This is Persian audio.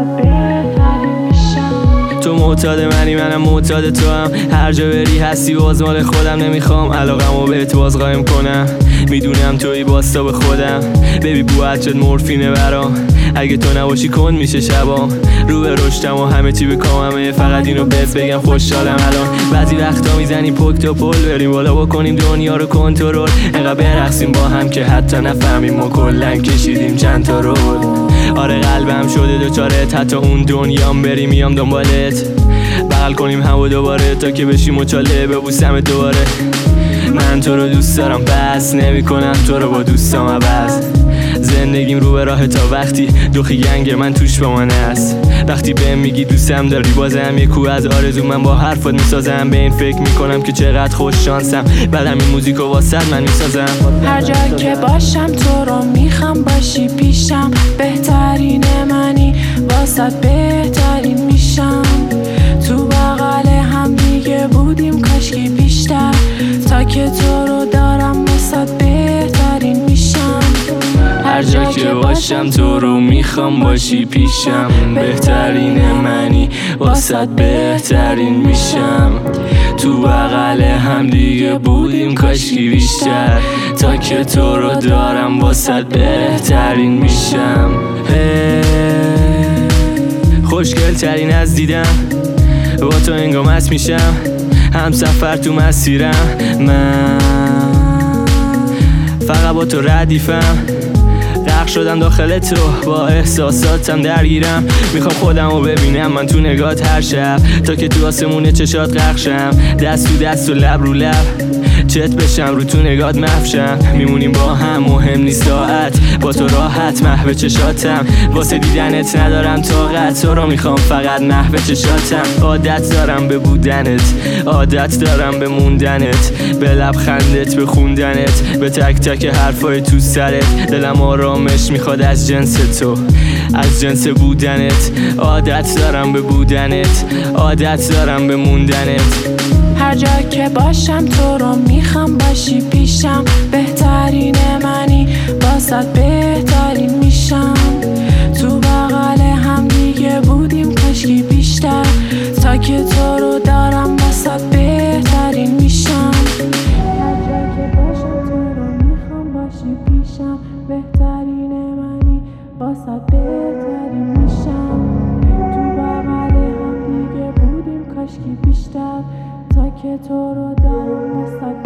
واسات بهترین میشم. تو معتاد منی منم معتاد تو هم، هر جا بری هستی باز مال خودم. نمیخوام علاقمو بهت باز قایم کنم، میدونم تویی باستا به خودم. بیبی بوات شد مورفینه برام، اگه تو نباشی کن میشه شبام. رو به رشتم و همه چی به کاممه، فقط اینو بهت بگم خوشحالم الان. بعضی وقتا میزنیم پک تا پل، بریم بالا بکنیم دنیا رو کنترل. انقدر برقصیم با هم که حتی نفهمیم ما کلن کشیدیم چند تا رول. آره قلبم شده دوچارت، حتی اون دنیام بری میام دنبالت. بغل کنیم همو دوباره تا که بشی مچاله ببوسم دوباره. من تو رو دوست دارم بس نمی کنم تو رو با دوستام عوض. زندگیم رو به راه تا وقتی دوخی گنگ من توش با من است. وقتی بهم میگی دوستم داری بازم یه کو از آرزو من با حرفات میسازم. به این فکر میکنم که چقدر خوش شانسم، بعدم این موزیکو واسط من میسازم. هر جا که باشم تو رو میخوام باشی پیشم، بهترین منی واسط بهترین میشم. تو بغل هم دیگه بودیم کاشکی بیشتر، تا که تو رو دارم واسط بهترین میشم. هر جا که باشم تو رو میخوام باشی پیشم، بهترین منی واسط بهترین میشم. تو بغل هم دیگه بودیم کاشکی بیشتر، تا که تو رو دارم واسط بهترین میشم. خوشگل ترین از دیدم، با تو انگامت میشم. هم سفر تو مسیرم، من فقط با تو ردیفم. غرق شدم داخل تو، با احساساتم درگیرم. میخوام خودمو ببینم من تو نگات هر شب، تا که تو آسمون چشات غرق شم. دست تو دست و لب رو لب چت بشم، رو تو نگات مفشم. میمونیم با هم مهم نیست ساعت، با تو راحت محو چشاتم. واسه دیدنت ندارم طاقت، تو رو میخوام فقط محو چشاتم. عادت دارم به بودنت، عادت دارم به موندنت، به لبخندت، به خوندنت، به تک تک حرفای تو سرت. دلم آرامش میخواد از جنس تو، از جنس بودنت. عادت دارم به بودنت، عادت دارم به موندنت. هر جا که باشم تو رو میخوام باشی پیشم، بهترین منی واسط بهترین میشم. تو بغل هم دیگه بودیم کاشکی بیشتر، تا که تو رو دارم واسط بهترین میشم. هر جا که باشم تو رو میخوام باشی پیشم، بهترین منی واسط بهترین میشم. تو بغل هم دیگه بودیم کاشکی بیشتر، تا که تو رو دارم واسط